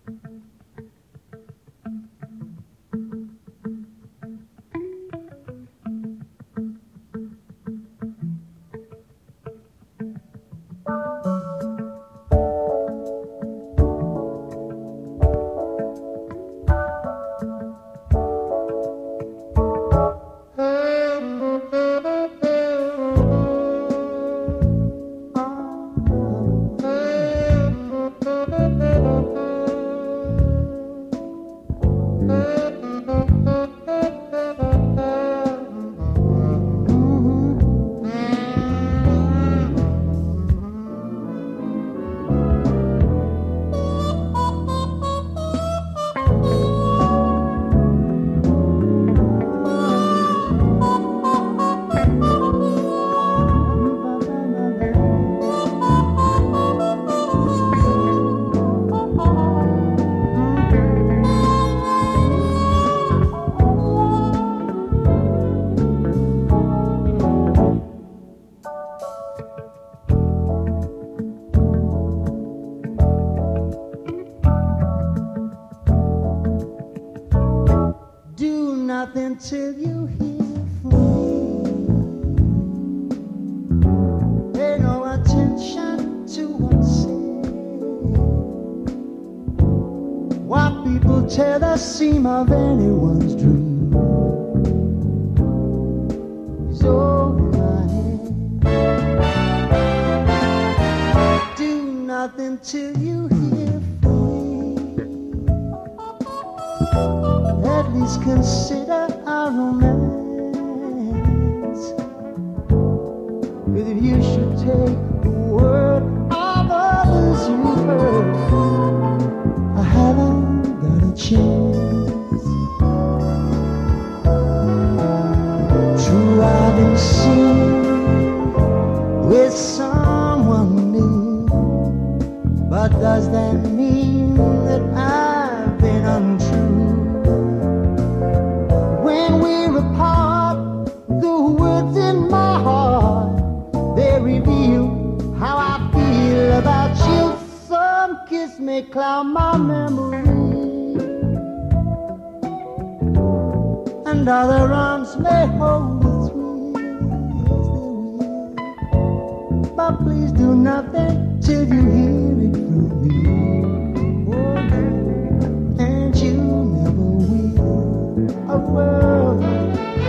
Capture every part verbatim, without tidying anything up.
Till you hear from me. Pay no attention to what's said. What people tell us seem of anyone's dream is over my head. Do nothing till you hear from me. At least consider our romance. But if you should take the word of others you've heard, I haven't got a chance. True, I've been seen with someone new, but does that mean that I've been untrue? About you, some kiss may cloud my memory, and other arms may hold the thrill. Yes, they will. But please do nothing till you hear it from me. Oh, no, and you never will. Oh, well.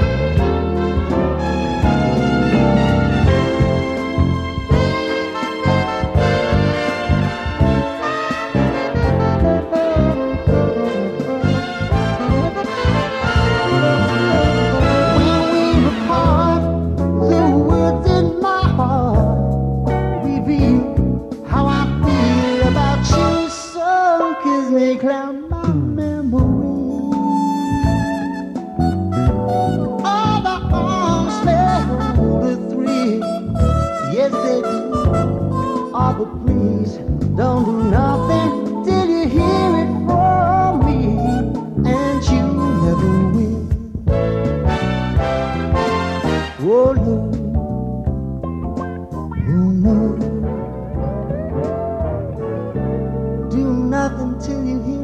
Don't do nothing till you hear it from me, and you never will. Oh no, oh no. Do nothing till you hear